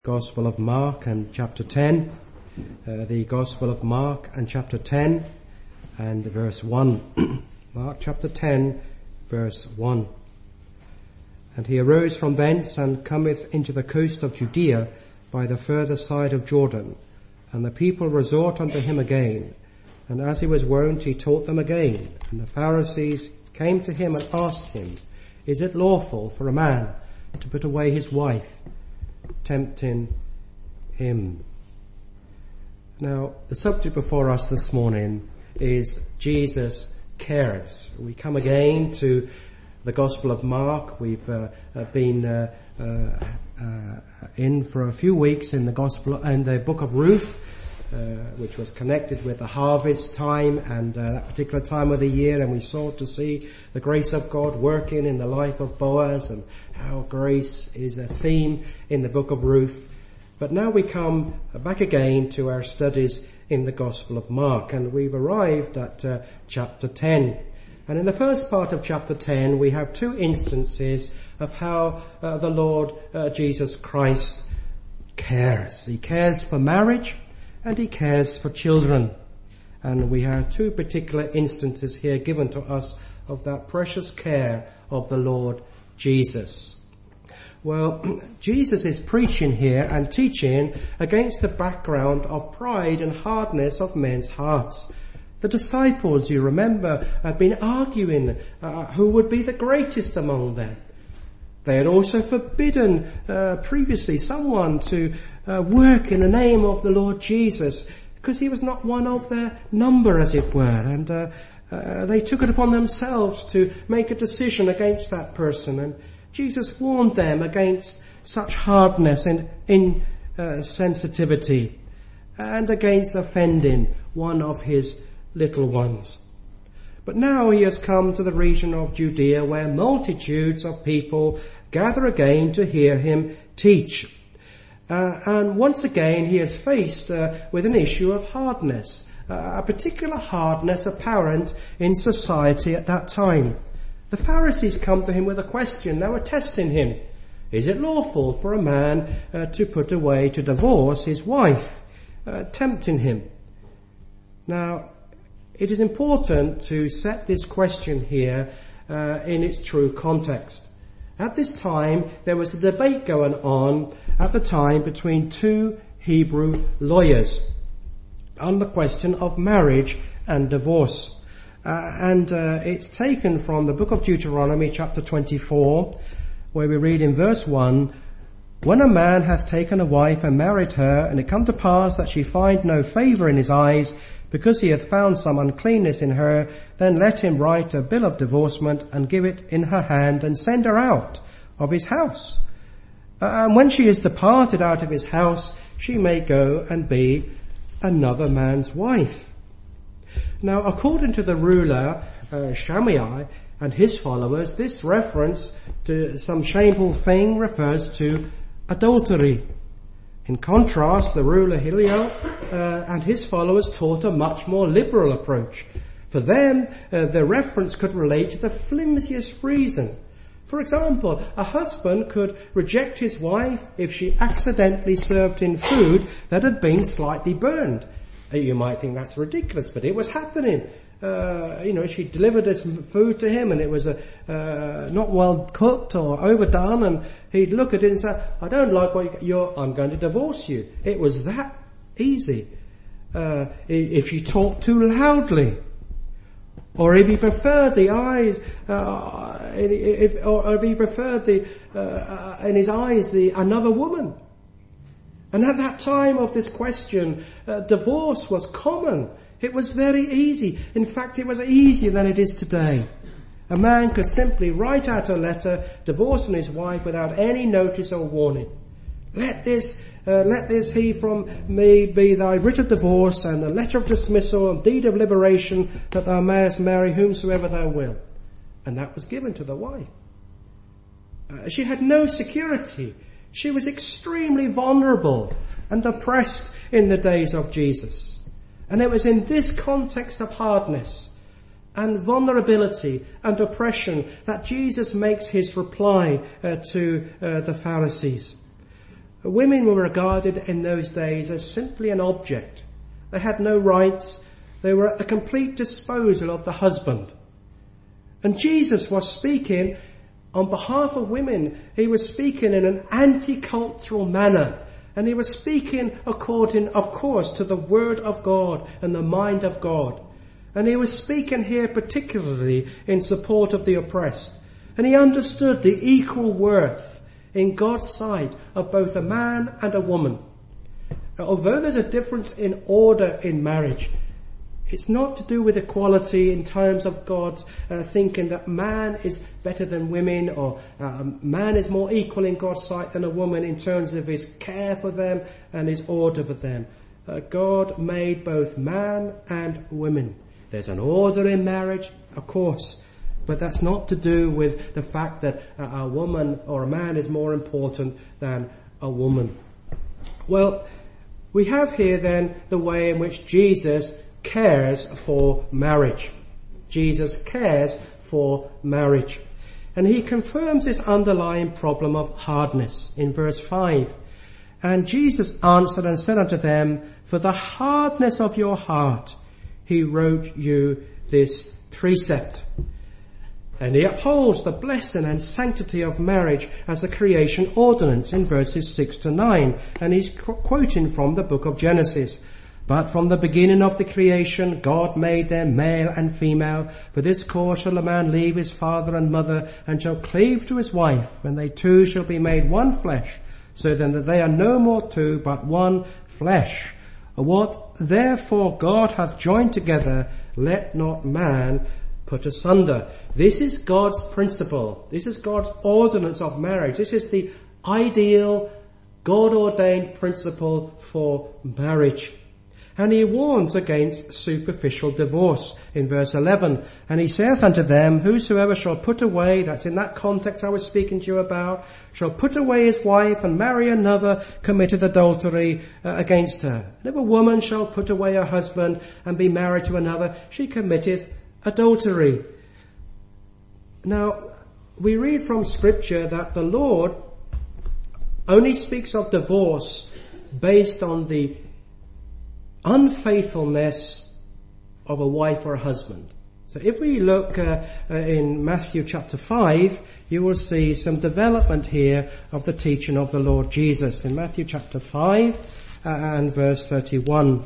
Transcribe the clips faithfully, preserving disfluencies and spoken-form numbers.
Gospel of Mark and chapter ten, uh, the Gospel of Mark and chapter ten and verse one. Mark chapter ten, verse one. And he arose from thence and cometh into the coast of Judea by the further side of Jordan. And the people resort unto him again. And as he was wont, he taught them again. And the Pharisees came to him and asked him, Is it lawful for a man to put away his wife? Tempting him. Now, the subject before us this morning is Jesus cares. We come again to the Gospel of Mark. We've uh, been uh, uh, uh, in for a few weeks in the Gospel and the book of Ruth, uh, which was connected with the harvest time and uh, that particular time of the year, and we sought to see the grace of God working in the life of Boaz and how grace is a theme in the book of Ruth. But now we come back again to our studies in the Gospel of Mark, and we've arrived at uh, chapter ten. And in the first part of chapter ten, we have two instances of how uh, the Lord uh, Jesus Christ cares. He cares for marriage and he cares for children. And we have two particular instances here given to us of that precious care of the Lord Jesus. Well, Jesus is preaching here and teaching against the background of pride and hardness of men's hearts. The disciples, you remember, had been arguing uh, who would be the greatest among them. They had also forbidden uh, previously someone to uh, work in the name of the Lord Jesus because he was not one of their number, as it were, and uh, uh, they took it upon themselves to make a decision against that person. And Jesus warned them against such hardness and insensitivity and against offending one of his little ones. But now he has come to the region of Judea where multitudes of people gather again to hear him teach. Uh, and once again he is faced uh, with an issue of hardness, uh, a particular hardness apparent in society at that time. The Pharisees come to him with a question. They were testing him. Is it lawful for a man uh, to put away, to divorce his wife? Uh, tempting him. Now, it is important to set this question here uh, in its true context. At this time, there was a debate going on at the time between two Hebrew lawyers on the question of marriage and divorce. Uh, and uh, it's taken from the book of Deuteronomy chapter twenty-four, where we read in verse one, When a man hath taken a wife and married her, and it come to pass that she find no favour in his eyes, because he hath found some uncleanness in her, then let him write a bill of divorcement and give it in her hand and send her out of his house. Uh, and when she is departed out of his house, she may go and be another man's wife. Now, according to the ruler, uh, Shammai and his followers, this reference to some shameful thing refers to adultery. In contrast, the ruler Hillel uh, and his followers taught a much more liberal approach. For them, uh, the reference could relate to the flimsiest reason. For example, a husband could reject his wife if she accidentally served him food that had been slightly burned. You might think that's ridiculous, but it was happening. Uh, you know, she delivered this food to him and it was uh, uh, not well cooked or overdone, and he'd look at it and say, I don't like what you're, I'm going to divorce you. It was that easy. Uh, if she talked too loudly, or if he preferred the eyes, uh, if, or if he preferred the, uh, in his eyes, the, another woman. And at that time of this question, uh, divorce was common. It was very easy. In fact, it was easier than it is today. A man could simply write out a letter divorcing his wife without any notice or warning. Let this, uh, let this he from me be thy writ of divorce and a letter of dismissal and deed of liberation, that thou mayest marry whomsoever thou wilt. And that was given to the wife. Uh, she had no security. She was extremely vulnerable and oppressed in the days of Jesus. And it was in this context of hardness and vulnerability and oppression that Jesus makes his reply uh, to uh, the Pharisees. Women were regarded in those days as simply an object. They had no rights. They were at the complete disposal of the husband. And Jesus was speaking on behalf of women. He was speaking in an anti-cultural manner. And he was speaking according, of course, to the Word of God and the mind of God. And he was speaking here particularly in support of the oppressed. And he understood the equal worth in God's sight of both a man and a woman. Although there's a difference in order in marriage, it's not to do with equality in terms of God's uh, thinking that man is better than women, or uh, man is more equal in God's sight than a woman in terms of his care for them and his order for them. Uh, God made both man and women. There's an order in marriage, of course, but that's not to do with the fact that a woman or a man is more important than a woman. Well, we have here then the way in which Jesus cares for marriage. Jesus cares for marriage. And he confirms this underlying problem of hardness in verse five. And Jesus answered and said unto them, for the hardness of your heart he wrote you this precept. And he upholds the blessing and sanctity of marriage as a creation ordinance in verses six to nine. And he's qu- quoting from the book of Genesis. But from the beginning of the creation, God made them male and female. For this cause shall a man leave his father and mother, and shall cleave to his wife, and they two shall be made one flesh. So then that they are no more two, but one flesh. What therefore God hath joined together, let not man put asunder. This is God's principle. This is God's ordinance of marriage. This is the ideal, God-ordained principle for marriage. And he warns against superficial divorce in verse eleven. And he saith unto them, whosoever shall put away, that's in that context I was speaking to you about, shall put away his wife and marry another, committeth adultery uh, against her. And if a woman shall put away her husband and be married to another, she committeth adultery. Now, we read from Scripture that the Lord only speaks of divorce based on the unfaithfulness of a wife or a husband. So if we look uh, uh, in Matthew chapter five, you will see some development here of the teaching of the Lord Jesus. In Matthew chapter five uh, and verse thirty-one.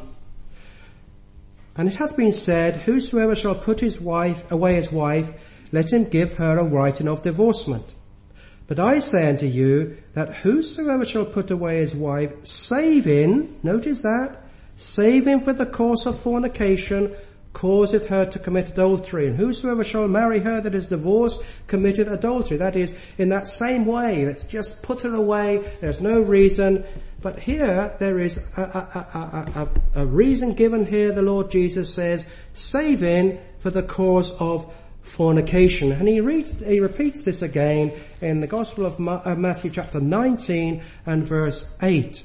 And it hath been said, whosoever shall put his wife away his wife, let him give her a writing of divorcement. But I say unto you that whosoever shall put away his wife, saving, notice that, saving for the cause of fornication, causeth her to commit adultery. And whosoever shall marry her that is divorced, committed adultery. That is, in that same way, let's just put her away, there's no reason. But here, there is a, a, a, a, a reason given here, the Lord Jesus says, saving for the cause of fornication. And he reads, he repeats this again in the Gospel of Matthew chapter nineteen and verse eight.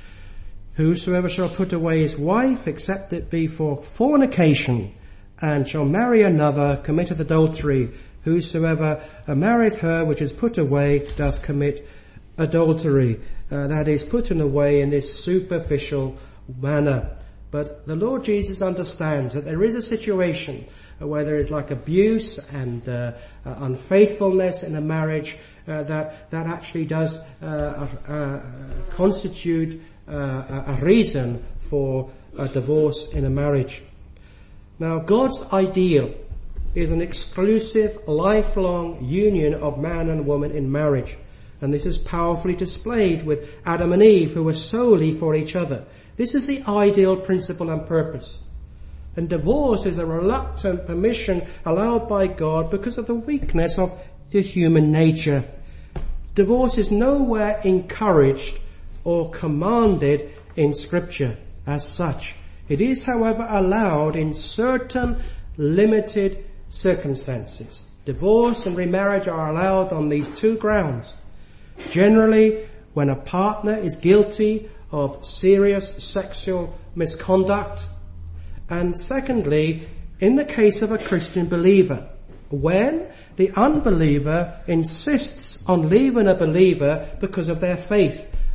Whosoever shall put away his wife, except it be for fornication, and shall marry another, committeth adultery. Whosoever marrieth her which is put away, doth commit adultery. Uh, that is, putting away in this superficial manner. But the Lord Jesus understands that there is a situation where there is like abuse and uh, uh, unfaithfulness in a marriage uh, that that actually does uh, uh, constitute uh, a reason for a divorce in a marriage. Now, God's ideal is an exclusive, lifelong union of man and woman in marriage. And this is powerfully displayed with Adam and Eve, who were solely for each other. This is the ideal principle and purpose. And divorce is a reluctant permission allowed by God because of the weakness of the human nature. Divorce is nowhere encouraged or commanded in Scripture as such. It is, however, allowed in certain limited circumstances. Divorce and remarriage are allowed on these two grounds. Generally, when a partner is guilty of serious sexual misconduct, and secondly, in the case of a Christian believer, when the unbeliever insists on leaving a believer because of their faith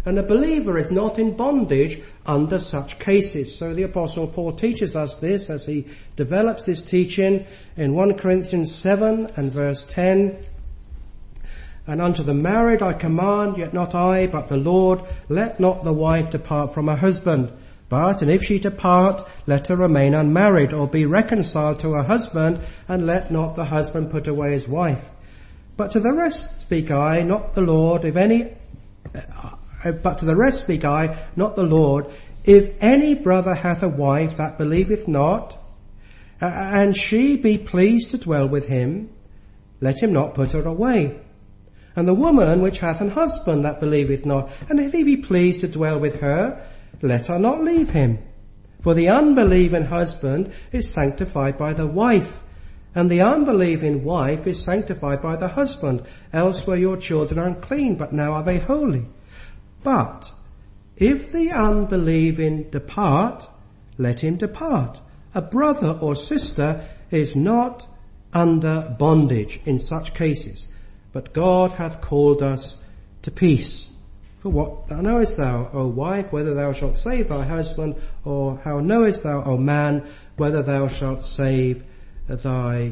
And a believer is not in bondage under such cases. So the Apostle Paul teaches us this as he develops this teaching in First Corinthians seven and verse ten. And unto the married I command, yet not I, but the Lord, let not the wife depart from her husband. But, and if she depart, let her remain unmarried, or be reconciled to her husband, and let not the husband put away his wife. But to the rest speak I, not the Lord, if any, uh, but to the rest speak I, not the Lord, if any brother hath a wife that believeth not, uh, and she be pleased to dwell with him, let him not put her away. And the woman which hath an husband that believeth not, and if he be pleased to dwell with her, let her not leave him. For the unbelieving husband is sanctified by the wife, and the unbelieving wife is sanctified by the husband. Else were your children unclean, but now are they holy. But if the unbelieving depart, let him depart. A brother or sister is not under bondage in such cases, but God hath called us to peace. For what knowest thou, O wife, whether thou shalt save thy husband, or how knowest thou, O man, whether thou shalt save thy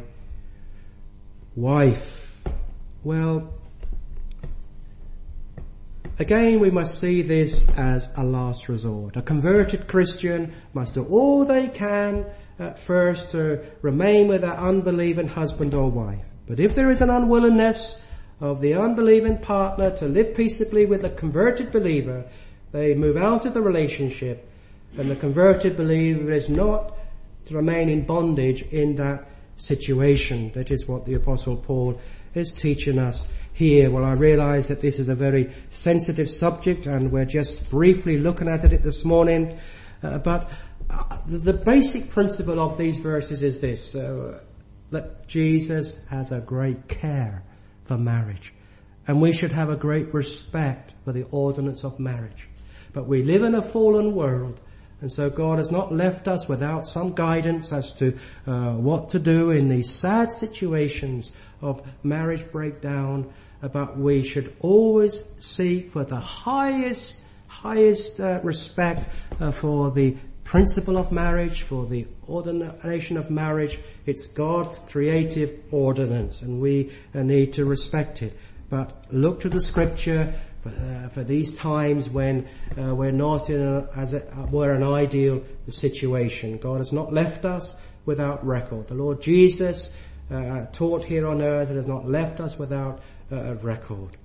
wife? Well, again we must see this as a last resort. A converted Christian must do all they can at first to remain with their unbelieving husband or wife. But if there is an unwillingness of the unbelieving partner to live peaceably with a converted believer, they move out of the relationship, and the converted believer is not to remain in bondage in that situation. That is what the Apostle Paul is teaching us here. Well, I realize that this is a very sensitive subject, and we're just briefly looking at it this morning, uh, but uh, the basic principle of these verses is this, uh, that Jesus has a great care for marriage, and we should have a great respect for the ordinance of marriage. But we live in a fallen world, and so God has not left us without some guidance as to uh, what to do in these sad situations of marriage breakdown. But we should always seek for the highest, highest uh, respect uh, for the principle of marriage, for the ordination of marriage. It's God's creative ordinance, and we uh, need to respect it. But look to the scripture for, uh, for these times when uh, we're not in a, as it were an ideal situation. God has not left us without record. The Lord Jesus uh, taught here on earth and has not left us without uh, a record.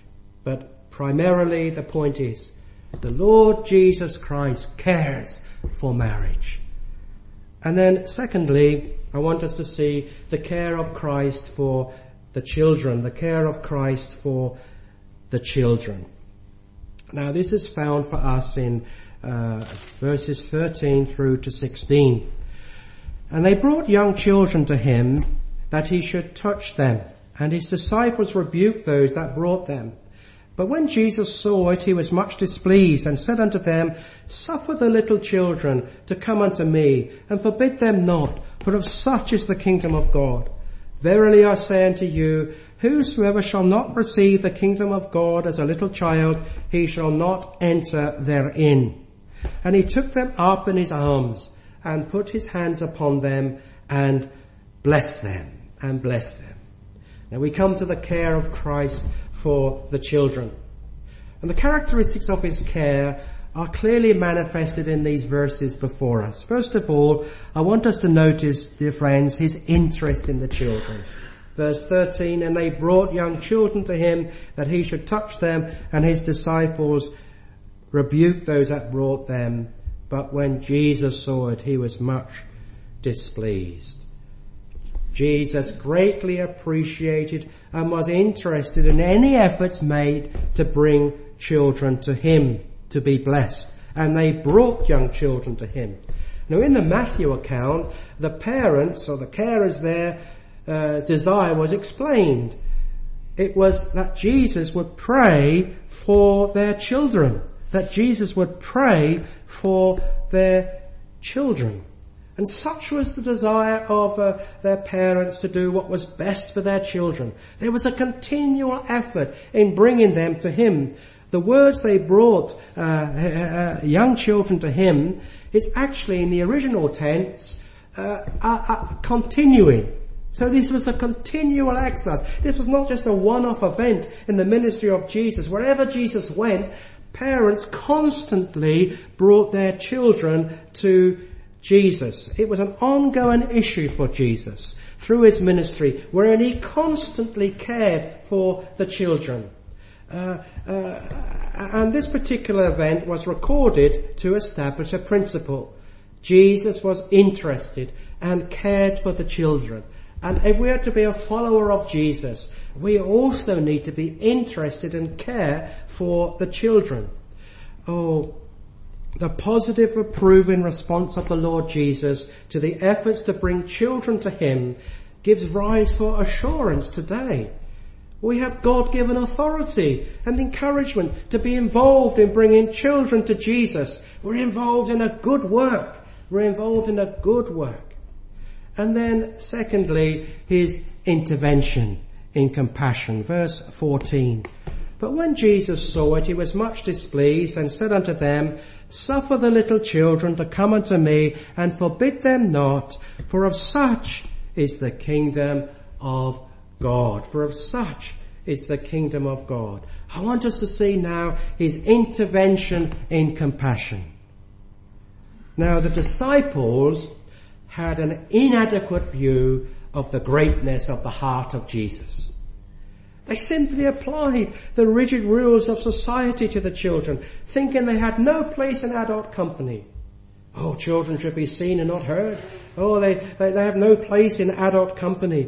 But primarily the point is, the Lord Jesus Christ cares for marriage. And then secondly, I want us to see the care of Christ for the children, the care of Christ for the children. Now this is found for us in uh, verses thirteen through to sixteen. And they brought young children to him that he should touch them, and his disciples rebuked those that brought them. But when Jesus saw it, he was much displeased, and said unto them, Suffer the little children to come unto me, and forbid them not, for of such is the kingdom of God. Verily I say unto you, whosoever shall not receive the kingdom of God as a little child, he shall not enter therein. And he took them up in his arms, and put his hands upon them, and blessed them, and blessed them. Now we come to the care of Christ for the children. And the characteristics of his care are clearly manifested in these verses before us. First of all, I want us to notice, dear friends, his interest in the children. Verse thirteen, and they brought young children to him that he should touch them, and his disciples rebuked those that brought them. But when Jesus saw it, he was much displeased. Jesus greatly appreciated and was interested in any efforts made to bring children to him to be blessed. And they brought young children to him. Now in the Matthew account, the parents or the carers there uh, desire was explained. It was that Jesus would pray for their children. That Jesus would pray for their children. And such was the desire of uh, their parents to do what was best for their children. There was a continual effort in bringing them to him. the words they brought uh, uh, young children to him, it's actually in the original tense, uh, uh, uh, continuing. So this was a continual exercise. This was not just a one-off event in the ministry of Jesus. Wherever Jesus went, parents constantly brought their children to Jesus. It was an ongoing issue for Jesus through his ministry, wherein he constantly cared for the children. Uh, uh, and this particular event was recorded to establish a principle. Jesus was interested and cared for the children. And if we are to be a follower of Jesus, we also need to be interested and care for the children. Oh, the positive approving response of the Lord Jesus to the efforts to bring children to him gives rise for assurance today. We have God-given authority and encouragement to be involved in bringing children to Jesus. We're involved in a good work. We're involved in a good work. And then secondly, his intervention in compassion. Verse fourteen. But when Jesus saw it, he was much displeased and said unto them, Suffer the little children to come unto me, and forbid them not, for of such is the kingdom of God. For of such is the kingdom of God. I want us to see now his intervention in compassion. Now the disciples had an inadequate view of the greatness of the heart of Jesus. They simply applied the rigid rules of society to the children, thinking they had no place in adult company. Oh, children should be seen and not heard. Oh, they, they, they have no place in adult company.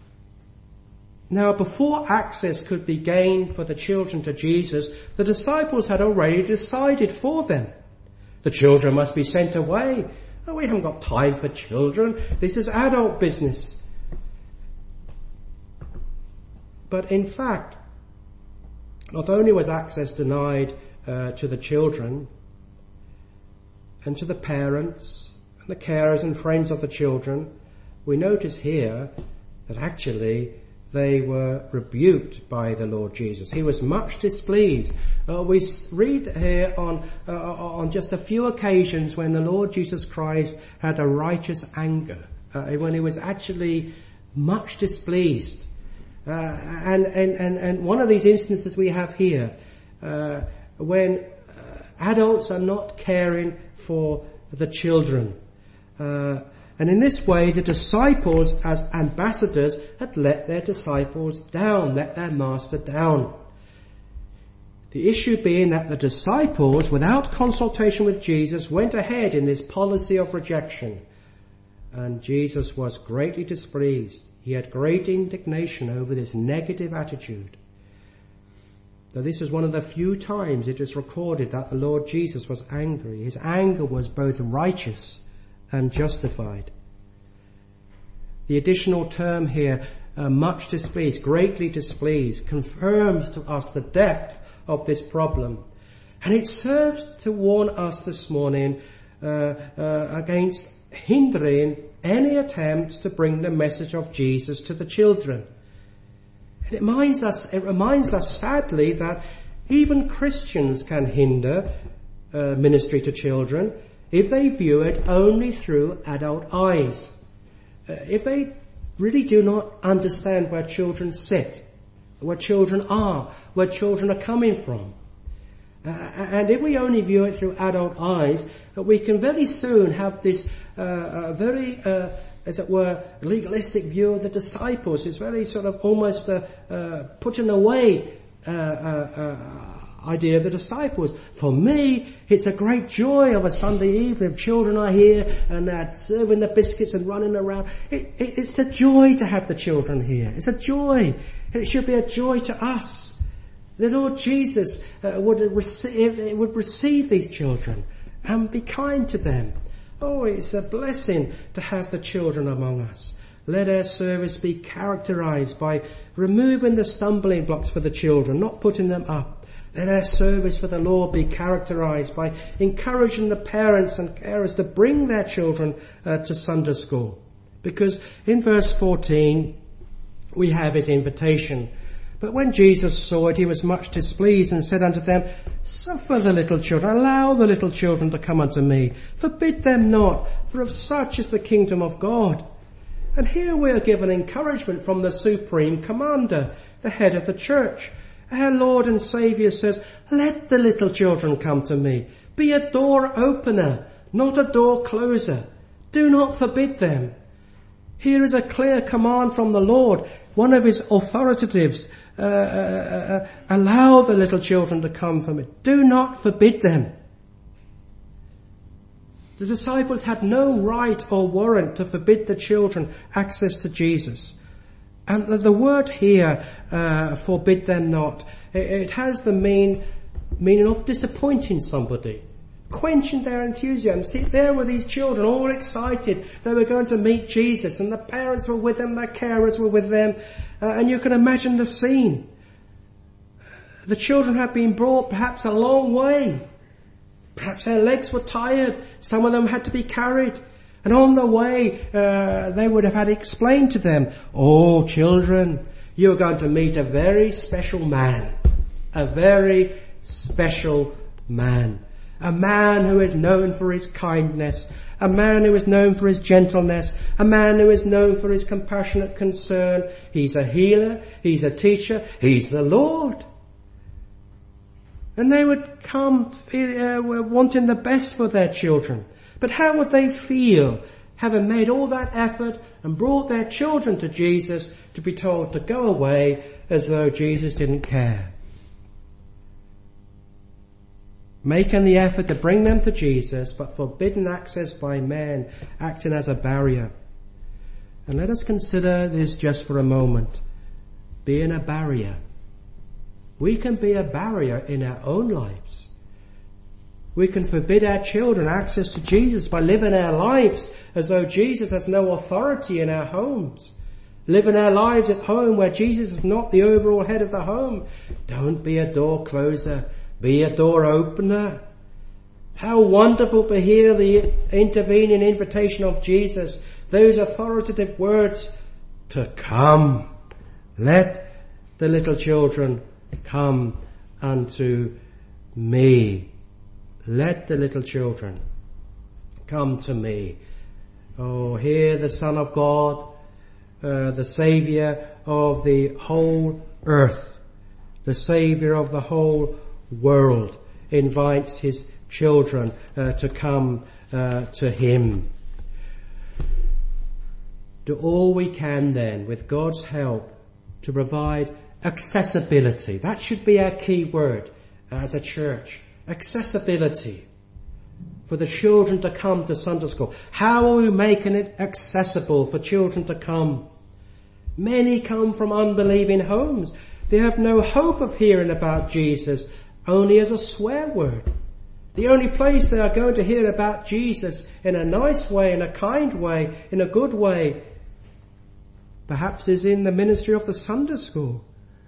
Now, before access could be gained for the children to Jesus, the disciples had already decided for them. The children must be sent away. Oh, we haven't got time for children. This is adult business. But in fact, not only was access denied uh, to the children and to the parents and the carers and friends of the children, we notice here that actually they were rebuked by the Lord Jesus. He was much displeased. Uh, we read here on uh, on just a few occasions when the Lord Jesus Christ had a righteous anger, uh, when he was actually much displeased. Uh, and, and, and, and one of these instances we have here, uh, when uh, adults are not caring for the children. Uh, and in this way, the disciples as ambassadors had let their disciples down, let their master down. The issue being that the disciples, without consultation with Jesus, went ahead in this policy of rejection. And Jesus was greatly displeased. He had great indignation over this negative attitude. Now, this is one of the few times it is recorded that the Lord Jesus was angry. His anger was both righteous and justified. The additional term here, uh, much displeased, greatly displeased, confirms to us the depth of this problem. And it serves to warn us this morning uh, uh, against hindering any attempts to bring the message of Jesus to the children. And it reminds us, it reminds us sadly that even Christians can hinder uh, ministry to children if they view it only through adult eyes. Uh, if they really do not understand where children sit, where children are, where children are coming from. Uh, and if we only view it through adult eyes, uh, we can very soon have this uh, uh, very, uh, as it were, legalistic view of the disciples. It's very sort of almost uh, uh, putting away uh, uh, uh, idea of the disciples. For me, it's a great joy of a Sunday evening. Children are here and they're serving the biscuits and running around. It, it, it's a joy to have the children here. It's a joy. And it should be a joy to us. The Lord Jesus uh, would receive, would receive these children and be kind to them. Oh, it's a blessing to have the children among us. Let our service be characterized by removing the stumbling blocks for the children, not putting them up. Let our service for the Lord be characterized by encouraging the parents and carers to bring their children uh, to Sunday school. Because in verse fourteen, we have his invitation. But when Jesus saw it, he was much displeased and said unto them, Suffer the little children, allow the little children to come unto me. Forbid them not, for of such is the kingdom of God. And here we are given encouragement from the supreme commander, the head of the church. Our Lord and Saviour says, let the little children come to me. Be a door opener, not a door closer. Do not forbid them. Here is a clear command from the Lord, one of his authoritatives. Uh, uh, uh, allow the little children to come from it. Do not forbid them. The disciples had no right or warrant to forbid the children access to Jesus. And the, the word here, uh, forbid them not, it, it has the mean, meaning of disappointing somebody, quenching their enthusiasm. See, there were these children all excited. They were going to meet Jesus, and the parents were with them, their carers were with them, uh, and you can imagine the scene. The children had been brought perhaps a long way. Perhaps their legs were tired. Some of them had to be carried. And on the way, uh, they would have had explained to them, oh, children, you're going to meet a very special man. A very special man. A man who is known for his kindness. A man who is known for his gentleness. A man who is known for his compassionate concern. He's a healer. He's a teacher. He's the Lord. And they would come uh, wanting the best for their children. But how would they feel, having made all that effort and brought their children to Jesus, to be told to go away as though Jesus didn't care? Making the effort to bring them to Jesus, but forbidden access by men, acting as a barrier. And let us consider this just for a moment. Being a barrier. We can be a barrier in our own lives. We can forbid our children access to Jesus by living our lives as though Jesus has no authority in our homes. Living our lives at home where Jesus is not the overall head of the home. Don't be a door closer. Be a door opener. How wonderful to hear the intervening invitation of Jesus. Those authoritative words, to come. Let the little children come unto me. Let the little children come to me. Oh, here the Son of God, uh, the Saviour of the whole earth, the Saviour of the whole world, invites his children uh, to come uh, to him. Do all we can then, with God's help, to provide accessibility. That should be our key word as a church. Accessibility. For the children to come to Sunday school. How are we making it accessible for children to come? Many come from unbelieving homes. They have no hope of hearing about Jesus, only as a swear word. The only place they are going to hear about Jesus in a nice way, in a kind way, in a good way, perhaps is in the ministry of the Sunday school.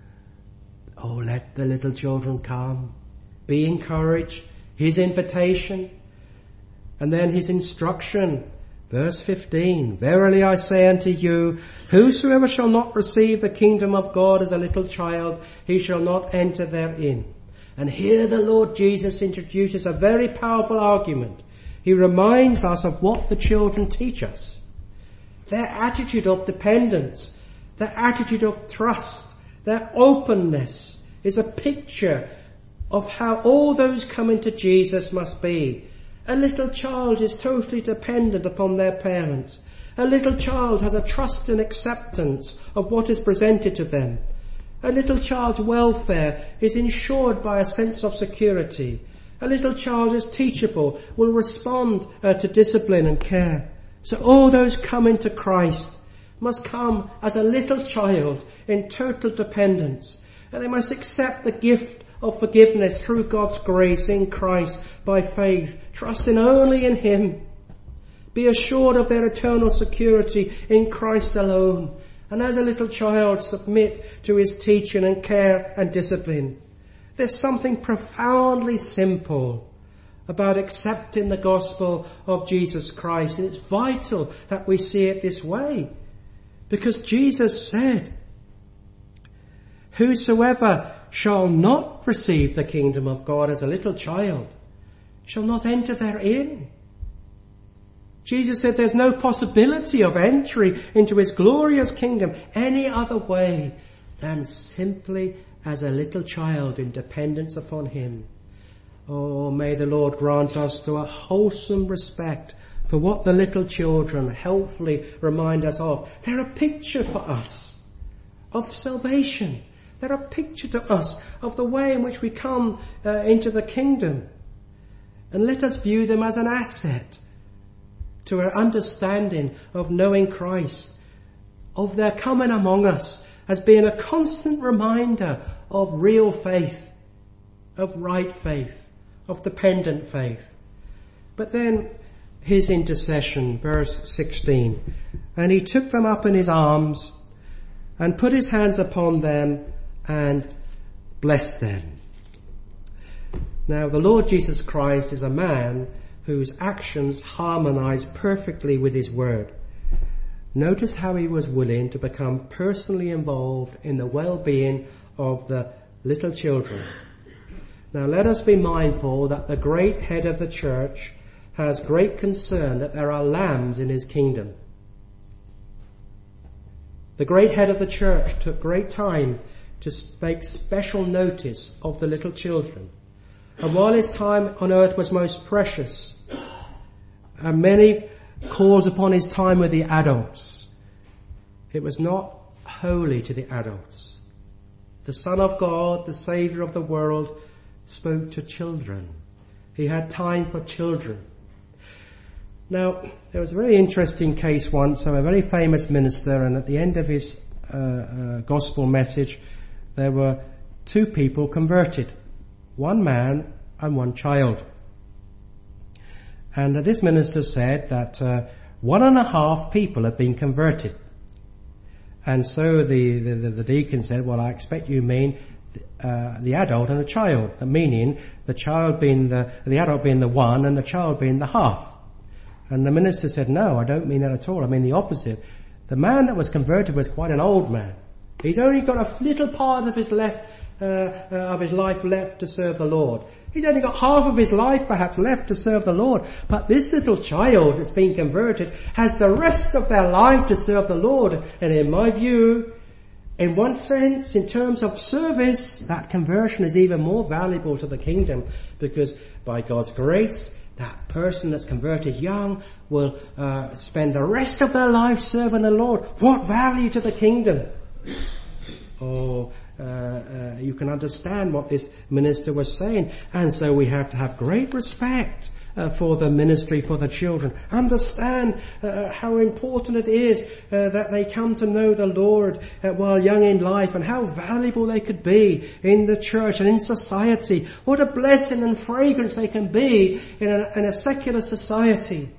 Oh, let the little children come. Be encouraged. His invitation. And then his instruction. Verse fifteen. Verily I say unto you, whosoever shall not receive the kingdom of God as a little child, he shall not enter therein. And here the Lord Jesus introduces a very powerful argument. He reminds us of what the children teach us. Their attitude of dependence, their attitude of trust, their openness is a picture of how all those coming to Jesus must be. A little child is totally dependent upon their parents. A little child has a trust and acceptance of what is presented to them. A little child's welfare is ensured by a sense of security. A little child is teachable, will respond uh, to discipline and care. So all those coming to Christ must come as a little child in total dependence. And they must accept the gift of forgiveness through God's grace in Christ by faith, trusting only in him. Be assured of their eternal security in Christ alone. And as a little child, submit to his teaching and care and discipline. There's something profoundly simple about accepting the gospel of Jesus Christ. And it's vital that we see it this way. Because Jesus said, Whosoever shall not receive the kingdom of God as a little child shall not enter therein. Jesus said there's no possibility of entry into his glorious kingdom any other way than simply as a little child in dependence upon him. Oh, may the Lord grant us to a wholesome respect for what the little children helpfully remind us of. They're a picture for us of salvation. They're a picture to us of the way in which we come uh, into the kingdom. And let us view them as an asset to our understanding of knowing Christ, of their coming among us as being a constant reminder of real faith, of right faith, of dependent faith. But then his intercession, verse sixteen, and he took them up in his arms and put his hands upon them and blessed them. Now the Lord Jesus Christ is a man whose actions harmonize perfectly with his word. Notice how he was willing to become personally involved in the well-being of the little children. Now let us be mindful that the great head of the church has great concern that there are lambs in his kingdom. The great head of the church took great time to make special notice of the little children. And while his time on earth was most precious, and many calls upon his time with the adults, it was not holy to the adults. The Son of God, the Saviour of the world, spoke to children. He had time for children. Now, there was a very interesting case once of a very famous minister, and at the end of his uh, uh, gospel message, there were two people converted. One man and one child. And uh, this minister said that uh, one and a half people had been converted. And so the, the, the deacon said, well, I expect you mean uh, the adult and the child, meaning the child being the, the adult being the one and the child being the half. And the minister said, no, I don't mean that at all. I mean the opposite. The man that was converted was quite an old man. He's only got a little part of his left, uh, uh, of his life left to serve the Lord. He's only got half of his life perhaps left to serve the Lord. But this little child that's been converted has the rest of their life to serve the Lord. And in my view, in one sense, in terms of service, that conversion is even more valuable to the kingdom, because by God's grace, that person that's converted young will uh, spend the rest of their life serving the Lord. What value to the kingdom? Oh, uh, uh, you can understand what this minister was saying. And so we have to have great respect uh, for the ministry for the children. Understand uh, how important it is uh, that they come to know the Lord uh, while young in life, and how valuable they could be in the church and in society. What a blessing and fragrance they can be in a, in a secular society.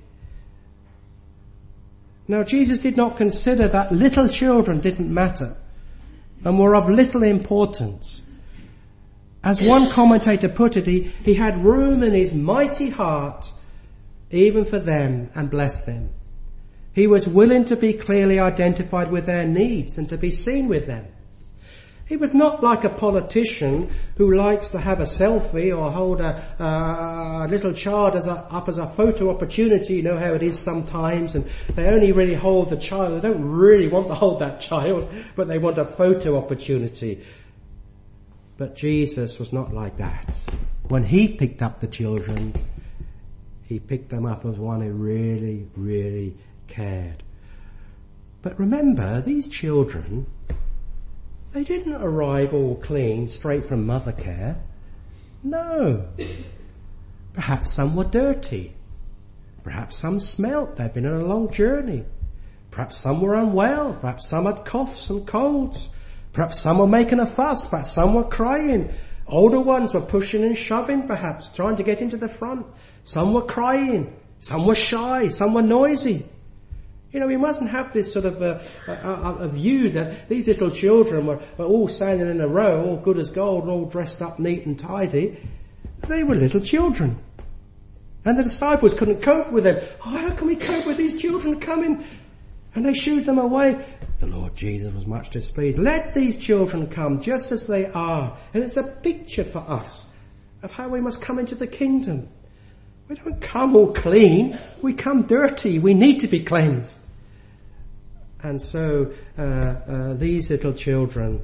Now, Jesus did not consider that little children didn't matter and were of little importance. As one commentator put it, he, he had room in his mighty heart even for them and blessed them. He was willing to be clearly identified with their needs and to be seen with them. He was not like a politician who likes to have a selfie or hold a, a little child as a, up as a photo opportunity. You know how it is sometimes, and they only really hold the child. They don't really want to hold that child, but they want a photo opportunity. But Jesus was not like that. When he picked up the children, he picked them up as one who really, really cared. But remember, these children, they didn't arrive all clean straight from mother care. No. Perhaps some were dirty. Perhaps some smelt. They'd been on a long journey. Perhaps some were unwell. Perhaps some had coughs and colds. Perhaps some were making a fuss. Perhaps some were crying. Older ones were pushing and shoving, perhaps, trying to get into the front. Some were crying. Some were shy. Some were noisy. You know, we mustn't have this sort of a, a, a view that these little children were, were all standing in a row, all good as gold, and all dressed up neat and tidy. They were little children. And the disciples couldn't cope with them. Oh, how can we cope with these children coming? And they shooed them away. The Lord Jesus was much displeased. Let these children come just as they are. And it's a picture for us of how we must come into the kingdom. We don't come all clean. We come dirty. We need to be cleansed. And so uh, uh, these little children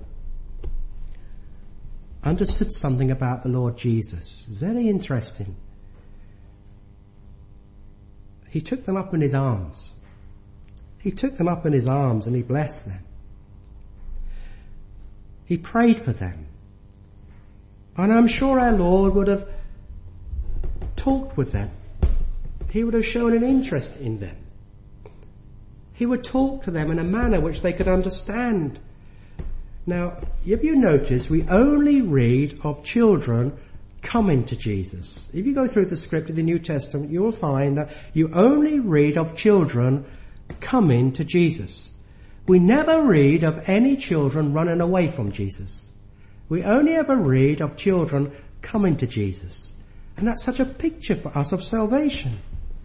understood something about the Lord Jesus. It's very interesting. He took them up in his arms. He took them up in his arms and he blessed them. He prayed for them. And I'm sure our Lord would have talked with them. He would have shown an interest in them. He would talk to them in a manner which they could understand. Now, if you notice, we only read of children coming to Jesus. If you go through the script of the New Testament, you will find that you only read of children coming to Jesus. We never read of any children running away from Jesus. We only ever read of children coming to Jesus. And that's such a picture for us of salvation.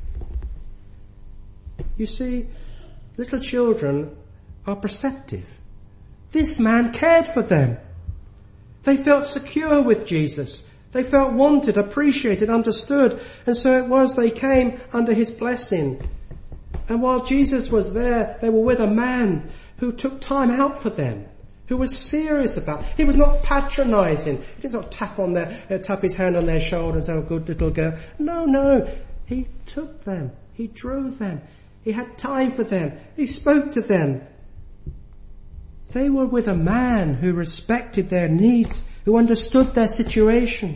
You see, little children are perceptive. This man cared for them. They felt secure with Jesus. They felt wanted, appreciated, understood. And so it was they came under his blessing. And while Jesus was there, they were with a man who took time out for them, who was serious about it. He was not patronizing. He didn't sort of tap on their, uh, tap his hand on their shoulder and say, "Oh, good little girl." No, no. He took them. He drew them. He had time for them. He spoke to them. They were with a man who respected their needs, who understood their situation.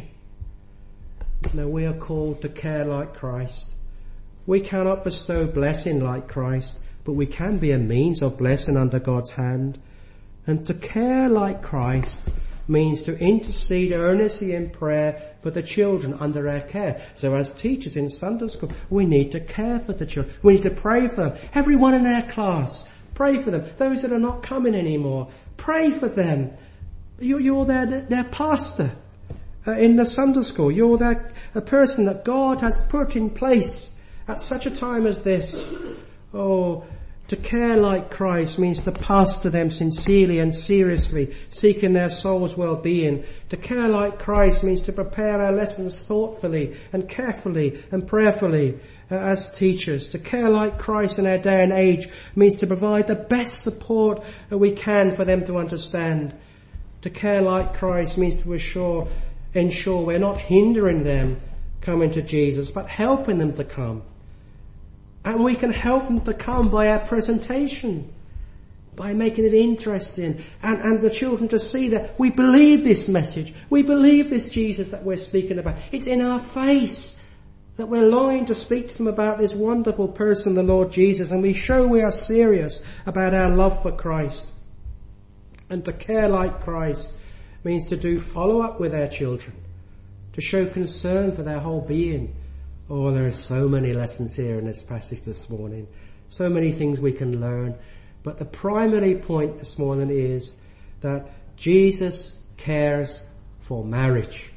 Now we are called to care like Christ. We cannot bestow blessing like Christ, but we can be a means of blessing under God's hand. And to care like Christ means to intercede earnestly in prayer for the children under our care. So as teachers in Sunday school, we need to care for the children. We need to pray for them. Everyone in our class, pray for them. Those that are not coming anymore, pray for them. You're, you're their, their pastor uh, in the Sunday school. You're their, a person that God has put in place at such a time as this. Oh, to care like Christ means to pastor them sincerely and seriously, seeking their soul's well-being. To care like Christ means to prepare our lessons thoughtfully and carefully and prayerfully uh, as teachers. To care like Christ in our day and age means to provide the best support that we can for them to understand. To care like Christ means to assure, ensure we're not hindering them coming to Jesus, but helping them to come. And we can help them to come by our presentation, by making it interesting, and, and the children to see that we believe this message. We believe this Jesus that we're speaking about. It's in our face that we're longing to speak to them about this wonderful person, the Lord Jesus, and we show we are serious about our love for Christ. And to care like Christ means to do follow up with our children, to show concern for their whole being. Oh, there are so many lessons here in this passage this morning. So many things we can learn. But the primary point this morning is that Jesus cares for marriage.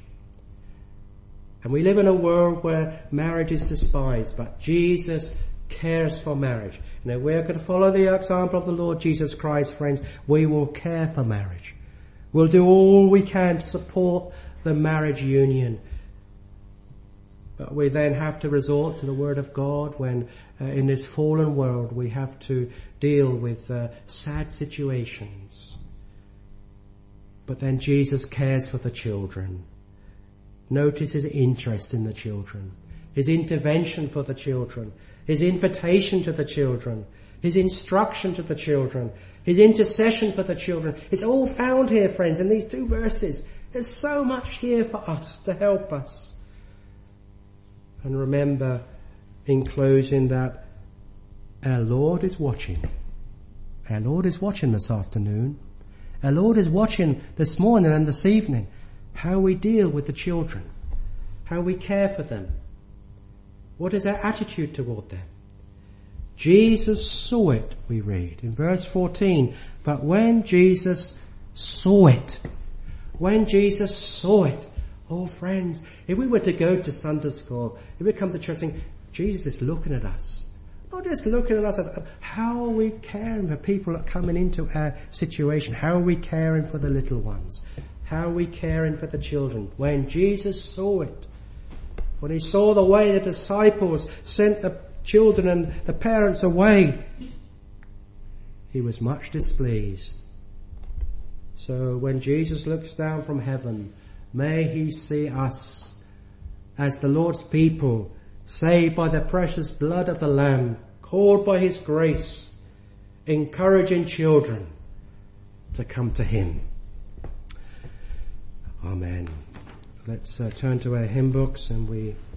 And we live in a world where marriage is despised, but Jesus cares for marriage. And if we're going to follow the example of the Lord Jesus Christ, friends, we will care for marriage. We'll do all we can to support the marriage union. But we then have to resort to the Word of God when uh, in this fallen world we have to deal with uh, sad situations. But then Jesus cares for the children. Notice his interest in the children, his intervention for the children, his invitation to the children, his instruction to the children, his intercession for the children. It's all found here, friends, in these two verses. There's so much here for us to help us. And remember, in closing, that our Lord is watching. Our Lord is watching this afternoon. Our Lord is watching this morning and this evening how we deal with the children, how we care for them. What is our attitude toward them? Jesus saw it, we read in verse fourteen. But when Jesus saw it, when Jesus saw it, oh friends, if we were to go to Sunday school, if we come to church saying, Jesus is looking at us, Not just looking at us as, how are we caring for people that are coming into our situation? How are we caring for the little ones? How are we caring for the children? When Jesus saw it, when he saw the way the disciples sent the children and the parents away, he was much displeased. So when Jesus looks down from heaven, may he see us as the Lord's people, saved by the precious blood of the Lamb, called by his grace, encouraging children to come to him. Amen. Let's uh, turn to our hymn books and we